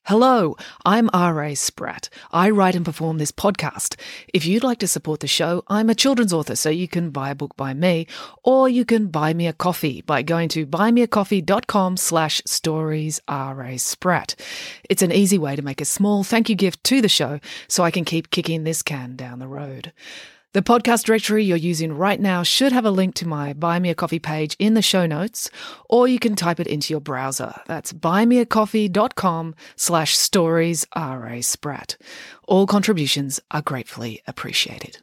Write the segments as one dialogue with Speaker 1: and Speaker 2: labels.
Speaker 1: Hello, I'm R.A. Spratt. I write and perform this podcast. If you'd like to support the show, I'm a children's author, so you can buy a book by me, or you can buy me a coffee by going to buymeacoffee.com/storiesRASpratt. It's an easy way to make a small thank you gift to the show so I can keep kicking this can down the road. The podcast directory you're using right now should have a link to my Buy Me a Coffee page in the show notes, or you can type it into your browser. That's buymeacoffee.com/storiesRASpratt. All contributions are gratefully appreciated.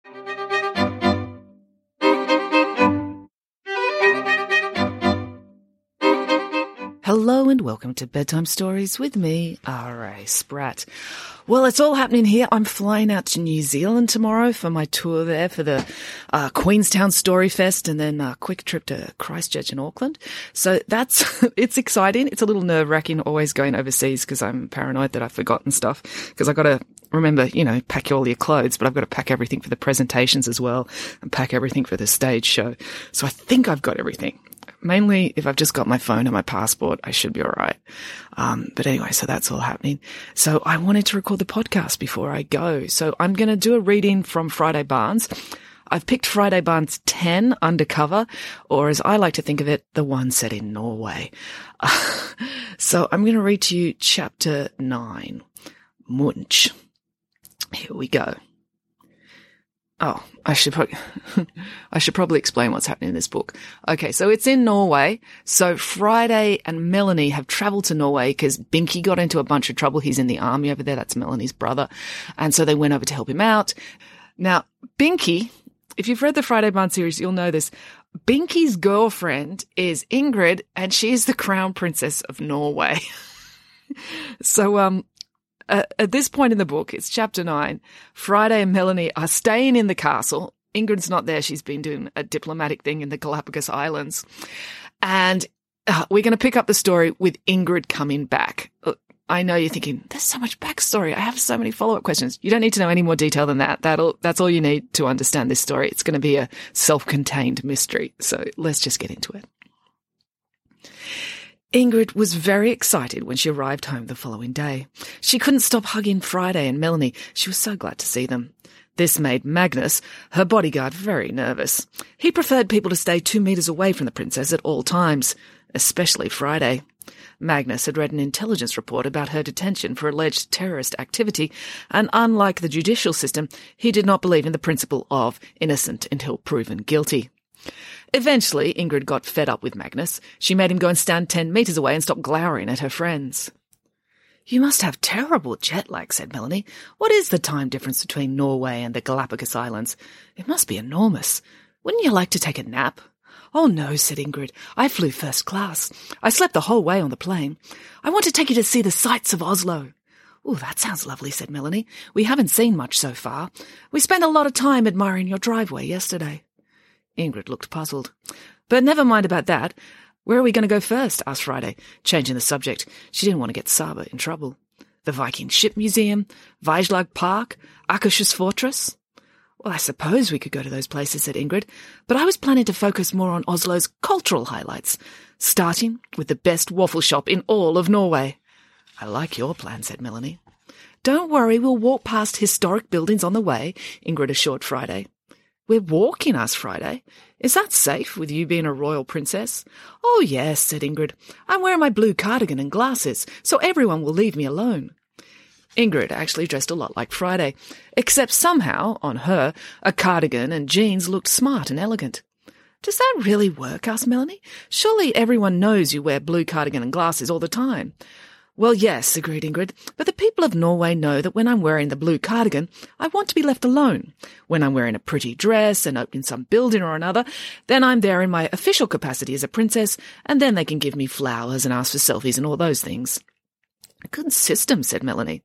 Speaker 1: Hello and welcome to Bedtime Stories with me, R.A. Spratt. Well, it's all happening here. I'm flying out to New Zealand tomorrow for my tour there for the Queenstown Story Fest and then a quick trip to Christchurch and Auckland. So it's exciting. It's a little nerve-wracking always going overseas because I'm paranoid that I've forgotten stuff because I've got to remember, pack all your clothes, but I've got to pack everything for the presentations as well and pack everything for the stage show. So I think I've got everything. Mainly, if I've just got my phone and my passport, I should be all right. But anyway, so that's all happening. So I wanted to record the podcast before I go. So I'm going to do a reading from Friday Barnes. I've picked Friday Barnes 10 Undercover, or as I like to think of it, the one set in Norway. So I'm going to read to you chapter 9, Munch. Here we go. Oh, I should probably explain what's happening in this book. Okay, so it's in Norway. So Friday and Melanie have travelled to Norway because Binky got into a bunch of trouble. He's in the army over there. That's Melanie's brother. And so they went over to help him out. Now, Binky, if you've read the Friday Barnes series, you'll know this. Binky's girlfriend is Ingrid, and she's the crown princess of Norway. So, at this point in the book, it's chapter 9, Friday and Melanie are staying in the castle. Ingrid's not there. She's been doing a diplomatic thing in the Galapagos Islands. And we're going to pick up the story with Ingrid coming back. I know you're thinking, there's so much backstory. I have so many follow-up questions. You don't need to know any more detail than that. That's all you need to understand this story. It's going to be a self-contained mystery. So let's just get into it. Ingrid was very excited when she arrived home the following day. She couldn't stop hugging Friday and Melanie. She was so glad to see them. This made Magnus, her bodyguard, very nervous. He preferred people to stay 2 meters away from the princess at all times, especially Friday. Magnus had read an intelligence report about her detention for alleged terrorist activity, and unlike the judicial system, he did not believe in the principle of innocent until proven guilty. Eventually, Ingrid got fed up with Magnus. She made him go and stand 10 meters away and stop glowering at her friends. "You must have terrible jet lag," said Melanie. "What is the time difference between Norway and the Galapagos Islands? It must be enormous. Wouldn't you like to take a nap?" "Oh, no," said Ingrid. "I flew first class. I slept the whole way on the plane. I want to take you to see the sights of Oslo." "Oh, that sounds lovely," said Melanie. "We haven't seen much so far. We spent a lot of time admiring your driveway yesterday." Ingrid looked puzzled. "But never mind about that. Where are we going to go first?" asked Friday, changing the subject. She didn't want to get Saba in trouble. "The Viking Ship Museum, Vejlag Park, Akershus Fortress?" "Well, I suppose we could go to those places," said Ingrid, "but I was planning to focus more on Oslo's cultural highlights, starting with the best waffle shop in all of Norway." "I like your plan," said Melanie. "Don't worry, we'll walk past historic buildings on the way," Ingrid assured Friday. "We're walking," asked Friday. "Is that safe, with you being a royal princess?" "Oh, yes," said Ingrid. "I'm wearing my blue cardigan and glasses, so everyone will leave me alone." Ingrid actually dressed a lot like Friday, except somehow, on her, a cardigan and jeans looked smart and elegant. "Does that really work?" asked Melanie. "Surely everyone knows you wear blue cardigan and glasses all the time." "Well, yes," agreed Ingrid, "but the people of Norway know that when I'm wearing the blue cardigan, I want to be left alone. When I'm wearing a pretty dress and opening some building or another, then I'm there in my official capacity as a princess, and then they can give me flowers and ask for selfies and all those things." "A good system," said Melanie.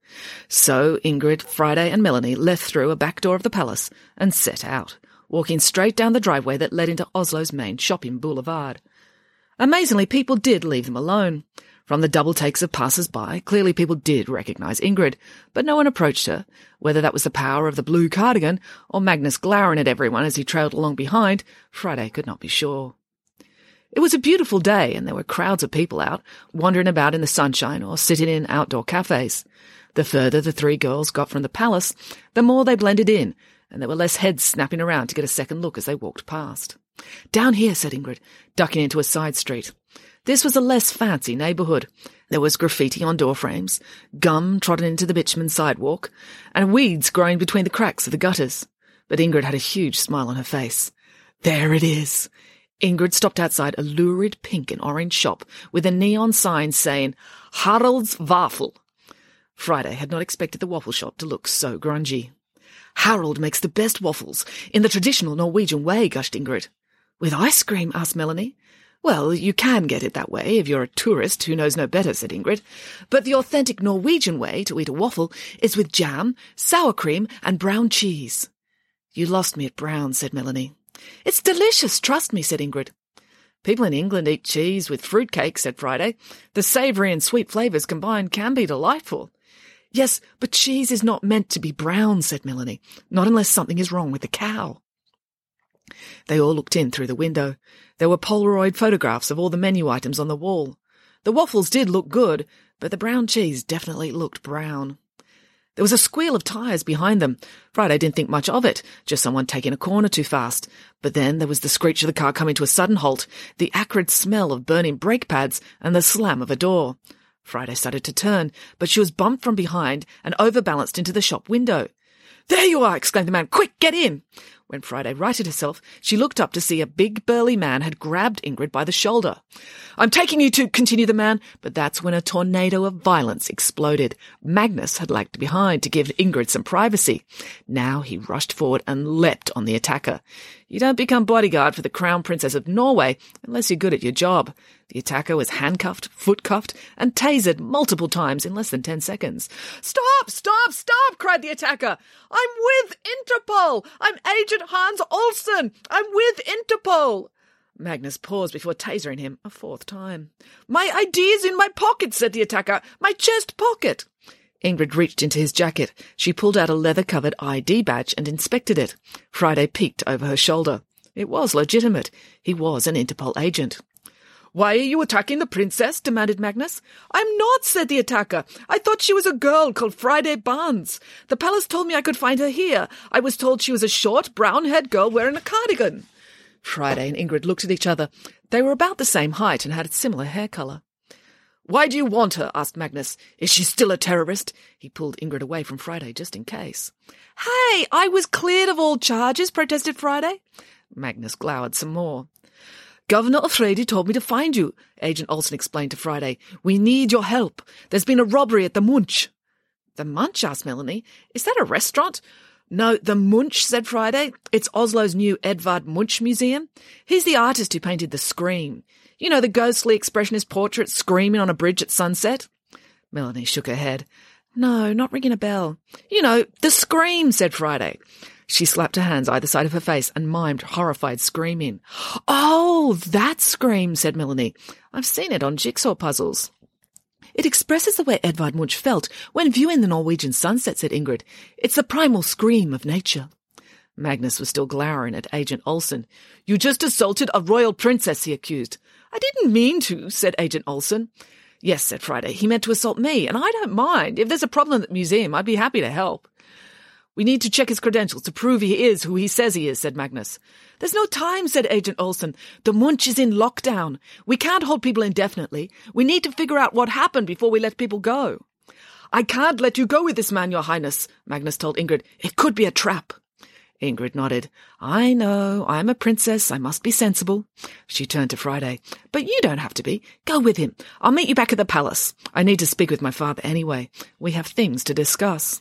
Speaker 1: So Ingrid, Friday and Melanie left through a back door of the palace and set out, walking straight down the driveway that led into Oslo's main shopping boulevard. Amazingly, people did leave them alone. From the double takes of passers-by, clearly people did recognise Ingrid, but no one approached her. Whether that was the power of the blue cardigan or Magnus glowering at everyone as he trailed along behind, Friday could not be sure. It was a beautiful day, and there were crowds of people out, wandering about in the sunshine or sitting in outdoor cafes. The further the three girls got from the palace, the more they blended in, and there were less heads snapping around to get a second look as they walked past. "Down here," said Ingrid, ducking into a side street. This was a less fancy neighbourhood. There was graffiti on doorframes, gum trodden into the bitumen sidewalk, and weeds growing between the cracks of the gutters. But Ingrid had a huge smile on her face. "There it is." Ingrid stopped outside a lurid pink and orange shop with a neon sign saying, "Harald's Waffle." Friday had not expected the waffle shop to look so grungy. "Harald makes the best waffles, in the traditional Norwegian way," gushed Ingrid. "With ice cream?" asked Melanie. "Well, you can get it that way if you're a tourist who knows no better," said Ingrid. "But the authentic Norwegian way to eat a waffle is with jam, sour cream, and brown cheese." "You lost me at brown," said Melanie. "It's delicious, trust me," said Ingrid. "People in England eat cheese with fruitcake," said Friday. "The savoury and sweet flavours combined can be delightful." "Yes, but cheese is not meant to be brown," said Melanie. "Not unless something is wrong with the cow." They all looked in through the window. There were Polaroid photographs of all the menu items on the wall. The waffles did look good, but the brown cheese definitely looked brown. There was a squeal of tyres behind them. Friday didn't think much of it, just someone taking a corner too fast. But then there was the screech of the car coming to a sudden halt, the acrid smell of burning brake pads, and the slam of a door. Friday started to turn, but she was bumped from behind and overbalanced into the shop window. "There you are!" exclaimed the man. "Quick, get in!" When Friday righted herself, she looked up to see a big burly man had grabbed Ingrid by the shoulder. "I'm taking you to," continued the man, but that's when a tornado of violence exploded. Magnus had lagged behind to give Ingrid some privacy. Now he rushed forward and leapt on the attacker. You don't become bodyguard for the Crown Princess of Norway unless you're good at your job. The attacker was handcuffed, foot-cuffed, and tasered multiple times in less than 10 seconds. "Stop! Stop! Stop!" cried the attacker. "I'm with Interpol! I'm Agent Hans Olsen! I'm with Interpol!" Magnus paused before tasering him a fourth time. "My ID's in my pocket," said the attacker. "My chest pocket." Ingrid reached into his jacket. She pulled out a leather-covered ID badge and inspected it. Friday peeked over her shoulder. It was legitimate. He was an Interpol agent. "Why are you attacking the princess?" demanded Magnus. "I'm not," said the attacker. "I thought she was a girl called Friday Barnes. The palace told me I could find her here. I was told she was a short, brown-haired girl wearing a cardigan." Friday and Ingrid looked at each other. They were about the same height and had a similar hair colour. "Why do you want her?" asked Magnus. "Is she still a terrorist?" He pulled Ingrid away from Friday just in case. "Hey, I was cleared of all charges," protested Friday. Magnus glowered some more. "Governor O'Frady told me to find you," Agent Olsen explained to Friday. "We need your help. There's been a robbery at the Munch." "The Munch?" asked Melanie. "Is that a restaurant?" "No, the Munch," said Friday. "It's Oslo's new Edvard Munch Museum. He's the artist who painted The Scream. You know, the ghostly expressionist portrait screaming on a bridge at sunset?" Melanie shook her head. "No, not ringing a bell." "You know, The Scream," said Friday. She slapped her hands either side of her face and mimed horrified screaming. "Oh, that Scream," said Melanie. "I've seen it on jigsaw puzzles." "It expresses the way Edvard Munch felt when viewing the Norwegian sunset," said Ingrid. "It's the primal scream of nature." Magnus was still glowering at Agent Olsen. "You just assaulted a royal princess," he accused. "I didn't mean to," said Agent Olsen. "Yes," said Friday. "He meant to assault me, and I don't mind. If there's a problem at the museum, I'd be happy to help." "We need to check his credentials to prove he is who he says he is," said Magnus. "There's no time," said Agent Olsen. "The Munch is in lockdown. We can't hold people indefinitely. We need to figure out what happened before we let people go." "I can't let you go with this man, Your Highness," Magnus told Ingrid. "It could be a trap." Ingrid nodded. "I know. I'm a princess. I must be sensible." She turned to Friday. "But you don't have to be. Go with him. I'll meet you back at the palace. I need to speak with my father anyway. We have things to discuss."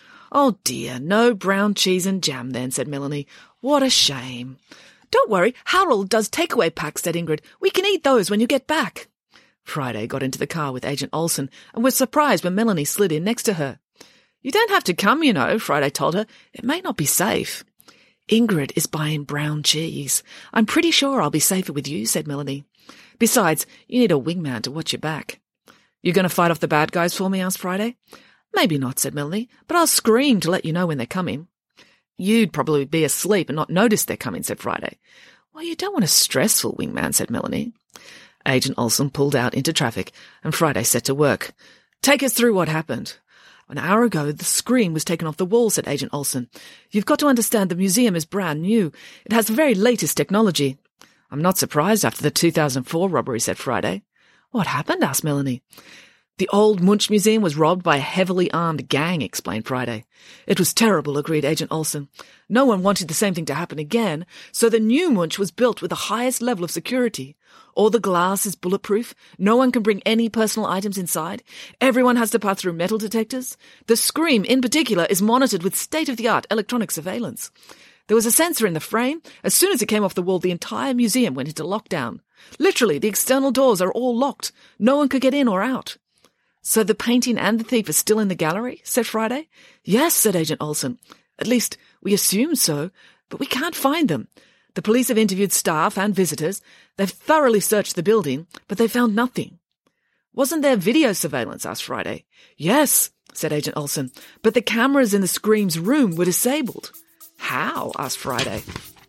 Speaker 1: "Oh dear, no brown cheese and jam then," said Melanie. "What a shame." "Don't worry, Harald does takeaway packs," said Ingrid. "We can eat those when you get back." Friday got into the car with Agent Olsen and was surprised when Melanie slid in next to her. "You don't have to come, you know," Friday told her. "It may not be safe." "Ingrid is buying brown cheese. I'm pretty sure I'll be safer with you," said Melanie. "Besides, you need a wingman to watch your back." "You going to fight off the bad guys for me?" asked Friday. "Maybe not," said Melanie, "but I'll scream to let you know when they're coming." "You'd probably be asleep and not notice they're coming," said Friday. Well, you don't want a stressful wingman, said Melanie. Agent Olsen pulled out into traffic and Friday set to work. Take us through what happened. An hour ago, the screen was taken off the wall, said Agent Olsen. You've got to understand the museum is brand new. It has the very latest technology. I'm not surprised after the 2004 robbery, said Friday. What happened? Asked Melanie. The old Munch Museum was robbed by a heavily armed gang, explained Friday. It was terrible, agreed Agent Olsen. No one wanted the same thing to happen again, so the new Munch was built with the highest level of security. All the glass is bulletproof. No one can bring any personal items inside. Everyone has to pass through metal detectors. The Scream, in particular, is monitored with state-of-the-art electronic surveillance. There was a sensor in the frame. As soon as it came off the wall, the entire museum went into lockdown. Literally, the external doors are all locked. No one could get in or out. So the painting and the thief are still in the gallery, said Friday. Yes, said Agent Olsen. At least, we assume so, but we can't find them. The police have interviewed staff and visitors. They've thoroughly searched the building, but they found nothing. Wasn't there video surveillance? Asked Friday. Yes, said Agent Olsen, but the cameras in the Scream's room were disabled. How? Asked Friday.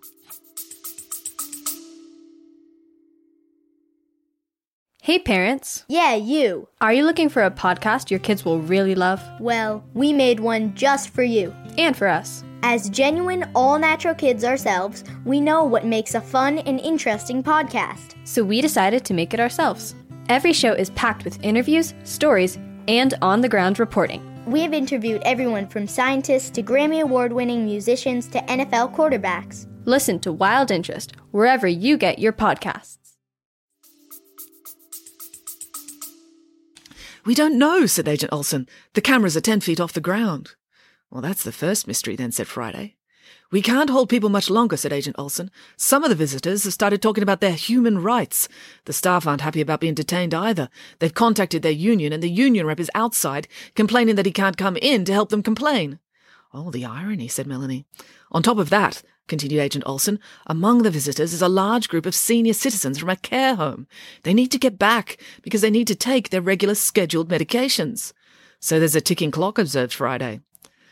Speaker 2: Hey parents.
Speaker 3: Yeah, you.
Speaker 2: Are you looking for a podcast your kids will really love?
Speaker 3: Well, we made one just for you.
Speaker 2: And for us.
Speaker 3: As genuine, all-natural kids ourselves, we know what makes a fun and interesting podcast.
Speaker 2: So we decided to make it ourselves. Every show is packed with interviews, stories, and on-the-ground reporting.
Speaker 3: We have interviewed everyone from scientists to Grammy Award-winning musicians to NFL quarterbacks.
Speaker 2: Listen to Wild Interest wherever you get your podcasts.
Speaker 1: We don't know, said Agent Olsen. The cameras are 10 feet off the ground. Well, that's the first mystery then, said Friday. We can't hold people much longer, said Agent Olsen. Some of the visitors have started talking about their human rights. The staff aren't happy about being detained either. They've contacted their union, and the union rep is outside, complaining that he can't come in to help them complain. Oh, the irony, said Melanie. On top of that, continued Agent Olsen, among the visitors is a large group of senior citizens from a care home. They need to get back because they need to take their regular scheduled medications. So there's a ticking clock, observed Friday.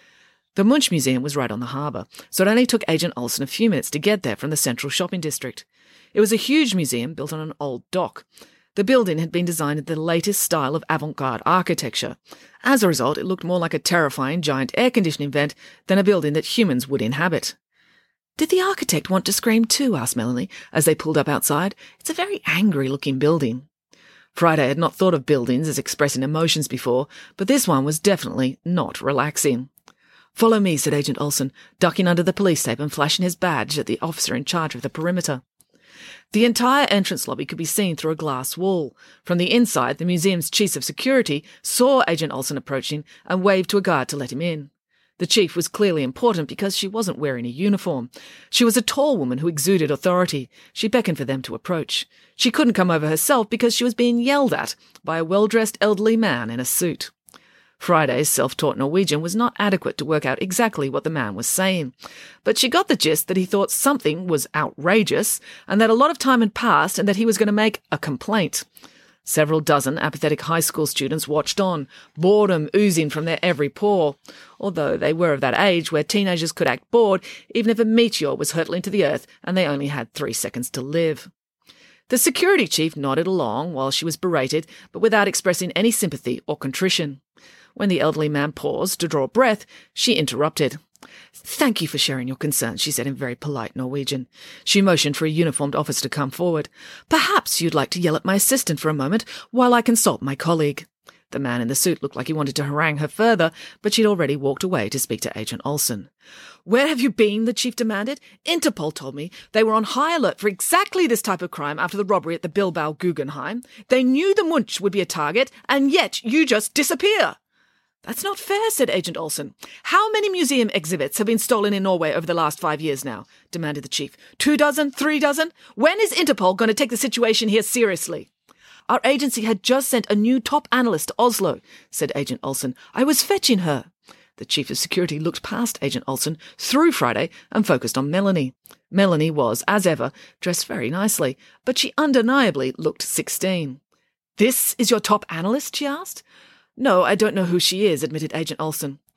Speaker 1: The Munch Museum was right on the harbour, so it only took Agent Olsen a few minutes to get there from the central shopping district. It was a huge museum built on an old dock. The building had been designed in the latest style of avant-garde architecture. As a result, it looked more like a terrifying giant air-conditioning vent than a building that humans would inhabit. Did the architect want to scream too? Asked Melanie, as they pulled up outside. It's a very angry-looking building. Friday had not thought of buildings as expressing emotions before, but this one was definitely not relaxing. Follow me, said Agent Olsen, ducking under the police tape and flashing his badge at the officer in charge of the perimeter. The entire entrance lobby could be seen through a glass wall. From the inside, the museum's chief of security saw Agent Olsen approaching and waved to a guard to let him in. The chief was clearly important because she wasn't wearing a uniform. She was a tall woman who exuded authority. She beckoned for them to approach. She couldn't come over herself because she was being yelled at by a well-dressed elderly man in a suit. Friday's self-taught Norwegian was not adequate to work out exactly what the man was saying, but she got the gist that he thought something was outrageous and that a lot of time had passed and that he was going to make a complaint. Several dozen apathetic high school students watched on, boredom oozing from their every pore, although they were of that age where teenagers could act bored even if a meteor was hurtling to the earth and they only had 3 seconds to live. The security chief nodded along while she was berated, but without expressing any sympathy or contrition. When the elderly man paused to draw breath, she interrupted. "Thank you for sharing your concerns," she said in very polite Norwegian. She motioned for a uniformed officer to come forward. "Perhaps you'd like to yell at my assistant for a moment while I consult my colleague." The man in the suit looked like he wanted to harangue her further, but she'd already walked away to speak to Agent Olsen. "Where have you been?" the chief demanded. "Interpol told me they were on high alert for exactly this type of crime after the robbery at the Bilbao Guggenheim. They knew the Munch would be a target, and yet you just disappear." "That's not fair," said Agent Olsen. "How many museum exhibits have been stolen in Norway over the last 5 years now?" demanded the chief. 2 dozen? 3 dozen? When is Interpol going to take the situation here seriously? "Our agency had just sent a new top analyst to Oslo," said Agent Olsen. "I was fetching her." The chief of security looked past Agent Olsen, through Friday, and focused on Melanie. Melanie was, as ever, dressed very nicely, but she undeniably looked 16. "This is your top analyst?" she asked. "No, I don't know who she is," admitted Agent Olsen.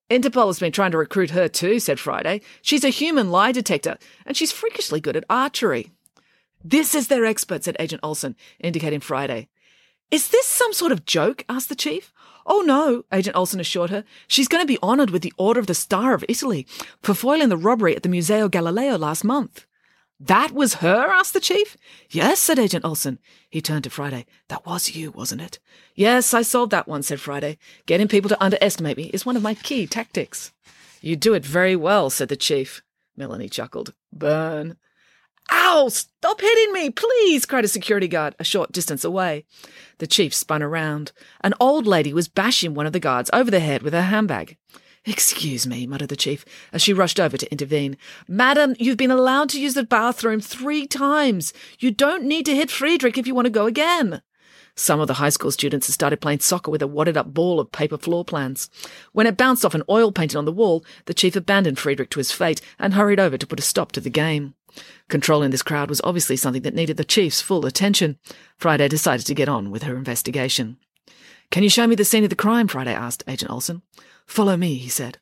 Speaker 1: Interpol has been trying to recruit her too, said Friday. She's a human lie detector, and she's freakishly good at archery. This is their expert, said Agent Olsen, indicating Friday. Is this some sort of joke? Asked the chief. Oh no, Agent Olsen assured her. She's going to be honoured with the Order of the Star of Italy for foiling the robbery at the Museo Galileo last month. That was her? Asked the chief. Yes, said Agent Olsen. He turned to Friday. That was you, wasn't it? Yes, I solved that one, said Friday. Getting people to underestimate me is one of my key tactics. You do it very well, said the chief. Melanie chuckled. Burn. Ow! Stop hitting me, please, cried a security guard a short distance away. The chief spun around. An old lady was bashing one of the guards over the head with her handbag. Excuse me, muttered the chief, as she rushed over to intervene. Madam, you've been allowed to use the bathroom 3 times. You don't need to hit Friedrich if you want to go again. Some of the high school students had started playing soccer with a wadded-up ball of paper floor plans. When it bounced off an oil painting on the wall, the chief abandoned Friedrich to his fate and hurried over to put a stop to the game. Controlling this crowd was obviously something that needed the chief's full attention. Friday decided to get on with her investigation. Can you show me the scene of the crime? Friday asked Agent Olsen. Follow me, he said.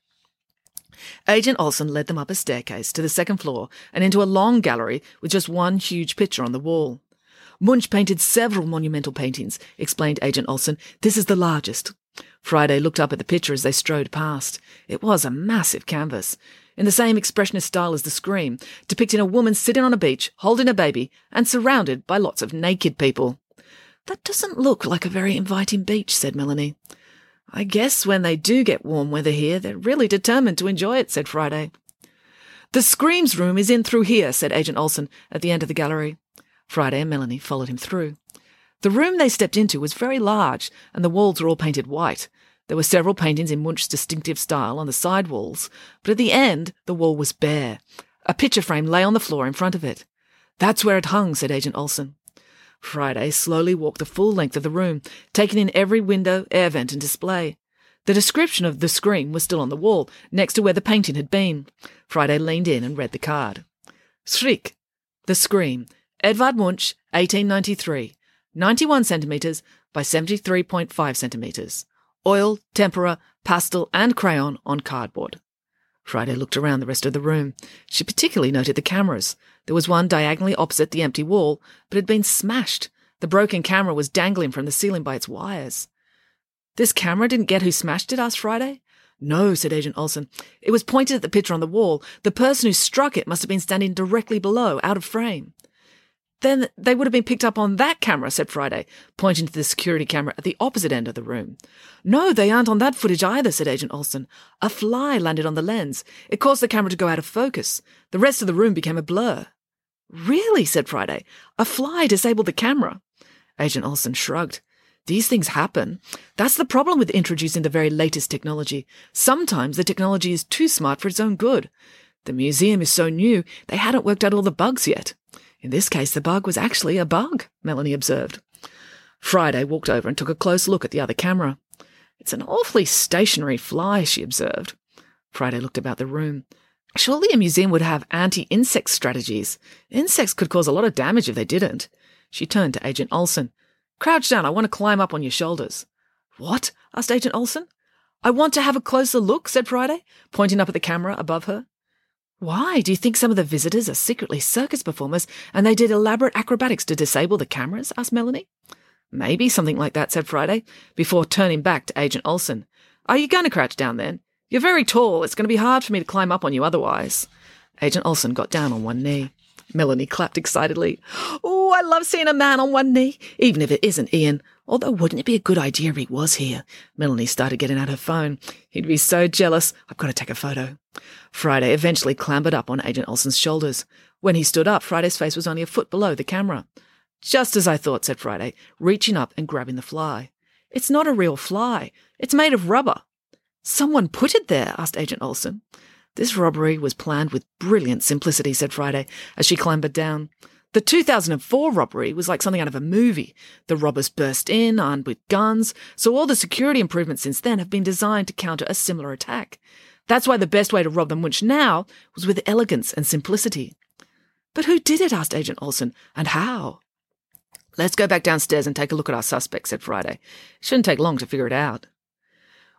Speaker 1: Agent Olsen led them up a staircase to the second floor and into a long gallery with just one huge picture on the wall. Munch painted several monumental paintings, explained Agent Olsen. This is the largest. Friday looked up at the picture as they strode past. It was a massive canvas, in the same expressionist style as The Scream, depicting a woman sitting on a beach, holding a baby, and surrounded by lots of naked people. That doesn't look like a very inviting beach, said Melanie. I guess when they do get warm weather here, they're really determined to enjoy it, said Friday. The Screams room is in through here, said Agent Olsen at the end of the gallery. Friday and Melanie followed him through. The room they stepped into was very large, and the walls were all painted white. There were several paintings in Munch's distinctive style on the side walls, but at the end the wall was bare. A picture frame lay on the floor in front of it. That's where it hung, said Agent Olsen. Friday slowly walked the full length of the room, taking in every window, air vent and display. The description of The Scream was still on the wall, next to where the painting had been. Friday leaned in and read the card. Schreck, The Scream, Edvard Munch, 1893, 91 centimetres by 73.5 centimetres. Oil, tempera, pastel and crayon on cardboard. Friday looked around the rest of the room. She particularly noted the cameras. There was one diagonally opposite the empty wall, but it had been smashed. The broken camera was dangling from the ceiling by its wires. This camera didn't get who smashed it? Asked Friday. No, said Agent Olsen. It was pointed at the picture on the wall. The person who struck it must have been standing directly below, out of frame. Then they would have been picked up on that camera, said Friday, pointing to the security camera at the opposite end of the room. No, they aren't on that footage either, said Agent Olsen. A fly landed on the lens. It caused the camera to go out of focus. The rest of the room became a blur. Really, said Friday. A fly disabled the camera. Agent Olsen shrugged. These things happen. That's the problem with introducing the very latest technology. Sometimes the technology is too smart for its own good. The museum is so new, they hadn't worked out all the bugs yet. In this case, the bug was actually a bug, Melanie observed. Friday walked over and took a close look at the other camera. It's an awfully stationary fly, she observed. Friday looked about the room. Surely a museum would have anti-insect strategies. Insects could cause a lot of damage if they didn't. She turned to Agent Olsen. Crouch down, I want to climb up on your shoulders. What? Asked Agent Olsen. I want to have a closer look, said Friday, pointing up at the camera above her. Why? Do you think some of the visitors are secretly circus performers and they did elaborate acrobatics to disable the cameras? Asked Melanie. Maybe something like that, said Friday, before turning back to Agent Olsen. Are you going to crouch down then? You're very tall. It's going to be hard for me to climb up on you otherwise. Agent Olsen got down on one knee. Melanie clapped excitedly. Oh, I love seeing a man on one knee, even if it isn't Ian. Although wouldn't it be a good idea if he was here? Melanie started getting out her phone. He'd be so jealous. I've got to take a photo. Friday eventually clambered up on Agent Olsen's shoulders. When he stood up, Friday's face was only a foot below the camera. Just as I thought, said Friday, reaching up and grabbing the fly. It's not a real fly. It's made of rubber. Someone put it there, asked Agent Olsen. This robbery was planned with brilliant simplicity, said Friday, as she clambered down. The 2004 robbery was like something out of a movie. The robbers burst in, armed with guns, so all the security improvements since then have been designed to counter a similar attack. That's why the best way to rob the Munch now was with elegance and simplicity. But who did it? Asked Agent Olsen, and how? Let's go back downstairs and take a look at our suspect, said Friday. It shouldn't take long to figure it out.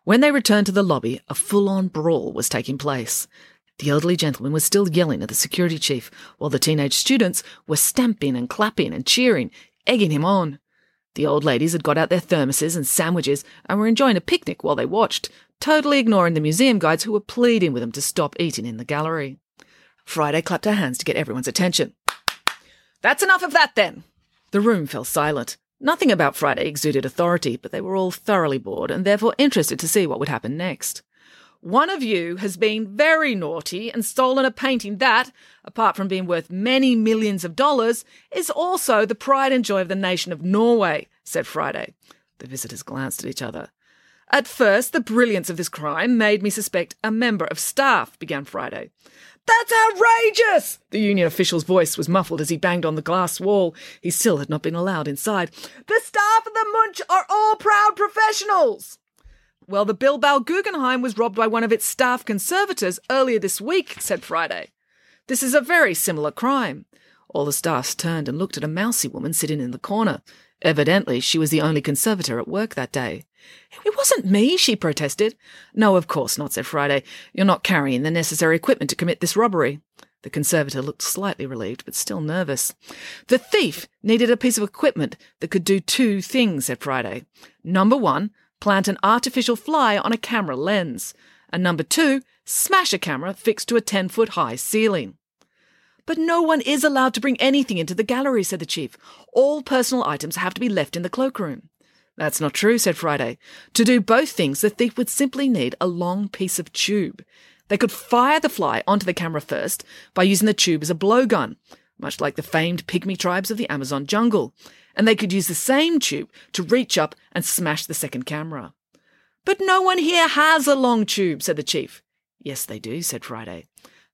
Speaker 1: When they returned to the lobby, a full-on brawl was taking place. The elderly gentleman was still yelling at the security chief, while the teenage students were stamping and clapping and cheering, egging him on. The old ladies had got out their thermoses and sandwiches and were enjoying a picnic while they watched, totally ignoring the museum guides who were pleading with them to stop eating in the gallery. Friday clapped her hands to get everyone's attention. "That's enough of that, then!" The room fell silent. Nothing about Friday exuded authority, but they were all thoroughly bored and therefore interested to see what would happen next. "One of you has been very naughty and stolen a painting that, apart from being worth many millions of dollars, is also the pride and joy of the nation of Norway," said Friday. The visitors glanced at each other. "At first, the brilliance of this crime made me suspect a member of staff," began Friday. "That's outrageous!" The union official's voice was muffled as he banged on the glass wall. He still had not been allowed inside. "The staff of the Munch are all proud professionals." "Well, the Bilbao Guggenheim was robbed by one of its staff conservators earlier this week," said Friday. "This is a very similar crime." All the staffs turned and looked at a mousy woman sitting in the corner. Evidently, she was the only conservator at work that day. "It wasn't me," she protested. "No, of course not," said Friday. "You're not carrying the necessary equipment to commit this robbery." The conservator looked slightly relieved, but still nervous. "The thief needed a piece of equipment that could do two things," said Friday. "Number one, plant an artificial fly on a camera lens. And number two, smash a camera fixed to a 10-foot-high ceiling." "But no one is allowed to bring anything into the gallery," said the chief. "All personal items have to be left in the cloakroom." "That's not true," said Friday. "To do both things, the thief would simply need a long piece of tube. They could fire the fly onto the camera first by using the tube as a blowgun, much like the famed pygmy tribes of the Amazon jungle, and they could use the same tube to reach up and smash the second camera." "But no one here has a long tube," said the chief. "Yes, they do," said Friday.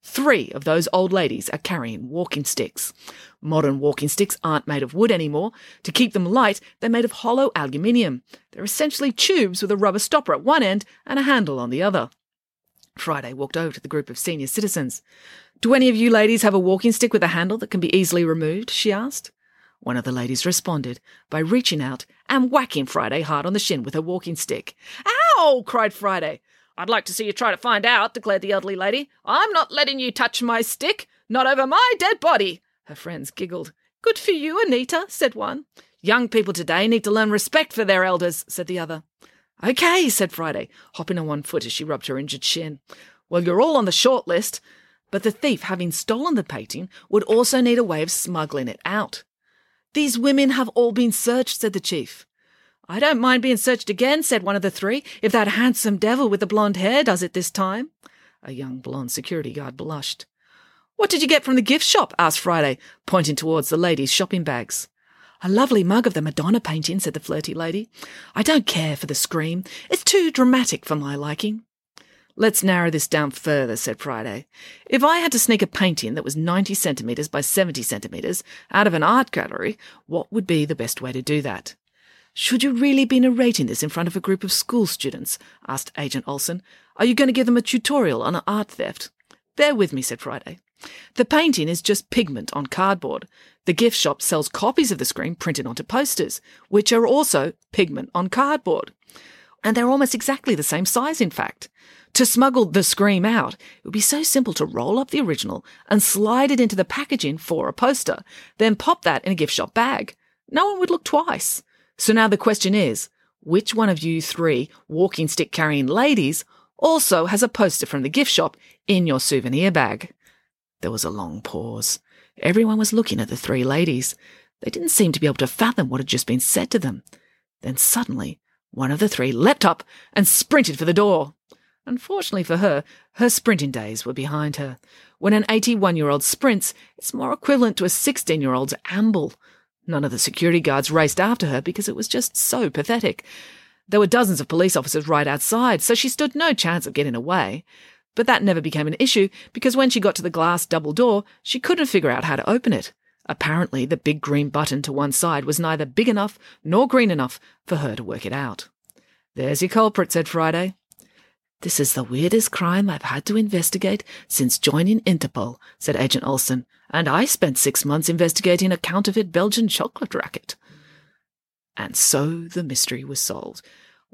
Speaker 1: 3 of those old ladies are carrying walking sticks. Modern walking sticks aren't made of wood anymore. To keep them light, they're made of hollow aluminium. They're essentially tubes with a rubber stopper at one end and a handle on the other. Friday walked over to the group of senior citizens. "Do any of you ladies have a walking stick with a handle that can be easily removed?" she asked. One of the ladies responded by reaching out and whacking Friday hard on the shin with her walking stick. "Ow!" cried Friday. "I'd like to see you try to find out," declared the elderly lady. "I'm not letting you touch my stick, not over my dead body." Her friends giggled. "Good for you, Anita," said one. "Young people today need to learn respect for their elders," said the other. "Okay," said Friday, hopping on one foot as she rubbed her injured shin. "Well, you're all on the short list." But the thief, having stolen the painting, would also need a way of smuggling it out. "These women have all been searched," said the chief. "I don't mind being searched again," said one of the 3, "if that handsome devil with the blonde hair does it this time." A young blonde security guard blushed. "What did you get from the gift shop?" asked Friday, pointing towards the ladies' shopping bags. "A lovely mug of the Madonna painting," said the flirty lady. "I don't care for the scream. It's too dramatic for my liking." "Let's narrow this down further," said Friday. "If I had to sneak a painting that was 90 centimetres by 70 centimetres out of an art gallery, what would be the best way to do that?" "Should you really be narrating this in front of a group of school students?" asked Agent Olsen. "Are you going to give them a tutorial on art theft?" "Bear with me," said Friday. "The painting is just pigment on cardboard. The gift shop sells copies of the screen printed onto posters, which are also pigment on cardboard. And they're almost exactly the same size, in fact. To smuggle the scream out, it would be so simple to roll up the original and slide it into the packaging for a poster, then pop that in a gift shop bag. No one would look twice. So now the question is, which one of you 3 walking stick-carrying ladies also has a poster from the gift shop in your souvenir bag?" There was a long pause. Everyone was looking at the 3 ladies. They didn't seem to be able to fathom what had just been said to them. Then suddenly, one of the 3 leapt up and sprinted for the door. Unfortunately for her, her sprinting days were behind her. When an 81-year-old sprints, it's more equivalent to a 16-year-old's amble. None of the security guards raced after her because it was just so pathetic. There were dozens of police officers right outside, so she stood no chance of getting away. But that never became an issue because when she got to the glass double door, she couldn't figure out how to open it. Apparently, the big green button to one side was neither big enough nor green enough for her to work it out. "There's your culprit," said Friday. "This is the weirdest crime I've had to investigate since joining Interpol," said Agent Olsen, "and I spent 6 months investigating a counterfeit Belgian chocolate racket." And so the mystery was solved.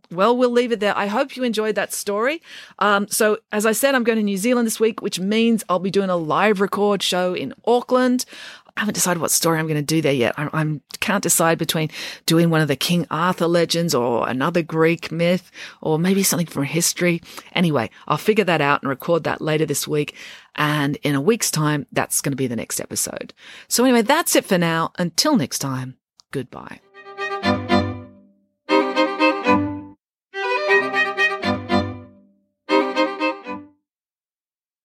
Speaker 1: Well, we'll leave it there. I hope you enjoyed that story. So as I said, I'm going to New Zealand this week, which means I'll be doing a live record show in Auckland. I haven't decided what story I'm going to do there yet. I can't decide between doing one of the King Arthur legends or another Greek myth or maybe something from history. Anyway, I'll figure that out and record that later this week. And in a week's time, that's going to be the next episode. So anyway, that's it for now. Until next time, goodbye.